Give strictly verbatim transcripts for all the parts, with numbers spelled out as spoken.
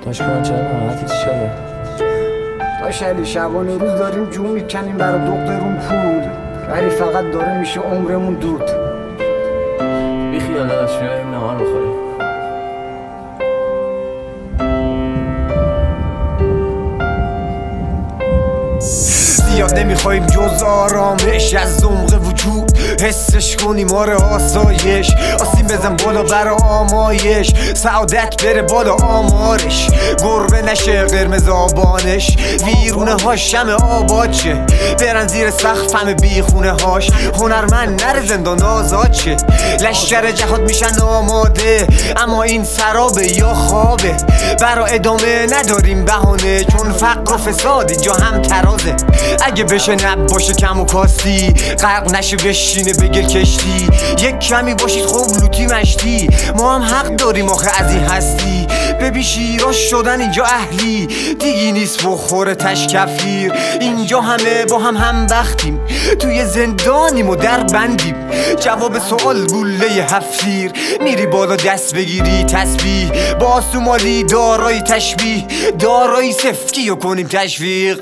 کاش که من چرا ناراحتی چی شده؟ داش علی شبانه روز داریم جون میکنیم برای دخترون پول، ولی فقط داره میشه عمرمون دود. بی خیال داداش میاییم نهار بخوریم. زیاد نمیخوایم جز آرامش از عمق وجود حسش کنیم آره آسایش. آسیم بزن بالا برا آمایش، سعادت بره بالا آمارش. گربه نشه قرمز آبانش، ویرونه هاش شم آباد شه. برن زیر سقف همه بی خونه هاش، هنرمند نره زندان آزاد شه. لشکر جهاد میشن آماده، اما این سرابه یا خوابه. برا ادامه نداریم بهانه، چون فقر و فساد اینجا هم ترازه. اگه بشه نب باشه کم و کاستی، غرق نشه بشینه بگیر کشتی. یک کمی باشید خوب لوتی مشتی، ما هم حق داریم آخه از این هستی. ببین شیراش شدن اینجا اهلی، دیگی نیست بخوره تشکفیر. اینجا همه با هم هم بختیم، توی زندانیم و در بندیم. جواب سوال گله هفتیر، میری بالا دست بگیری تسبیح. با سومالی دارای تشبیه، دارای سفتی و کنیم تشویق.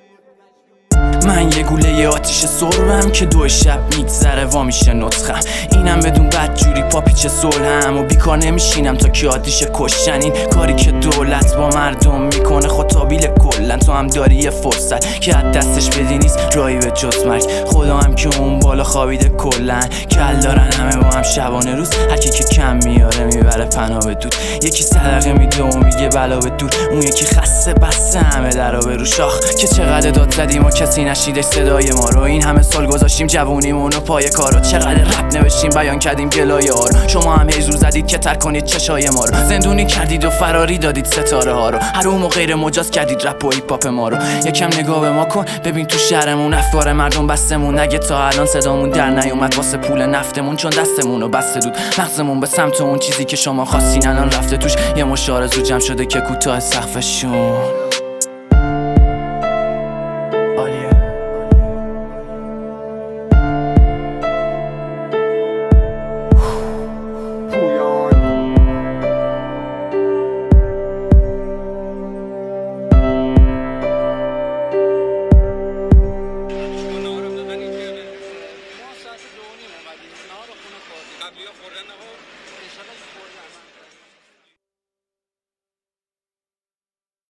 من یه گوله آتیش سربم که دو شب میگذره وا میشه نطخم. اینم بدون بدجوری پاپیچ صلحم و بیکار نمیشینم تا که آتیش کشتن. این کاری که دولت با مردم میکنه خطابیل کلن. تو هم داری یه فرصت که از دستش بدی نیست راهی به جز مرگ. خدا هم که اون بالا خوابیده کلن، کل دارن همه با هم شبانه روز. هرکی که کم میاره میبره پناه به دود. یکی صدقه میده و میگه بلا به دور، اون یکی خسته بسته همه درا به رو شاخ. که چقدر داد زدیم و کسی نشیدش صدای ما رو. این همه سال گذاشتیم جوونیمونو پای کارو، چقدر رپ نوشتیم بیان کردیم گلایه ها رو. شما هم هی زور زدید که تر کنید چشای ما رو، زندونی کردید و فراری دادید ستاره ها رو. حروم و غیر مجاز کردید رپ و هیپ هاپ ما رو. یکم نگاه به ما کن ببین تو شهرمون افکار مردم بستمون. نگه تا الان صدامون در نیومد واسه پول نفتمون، چون دستمونو بسته دود مغزمون به سمت اون چیزی که شما خواستین. الان رفته توش یه مش آرزو جمع شده که کوتاه سقفشون.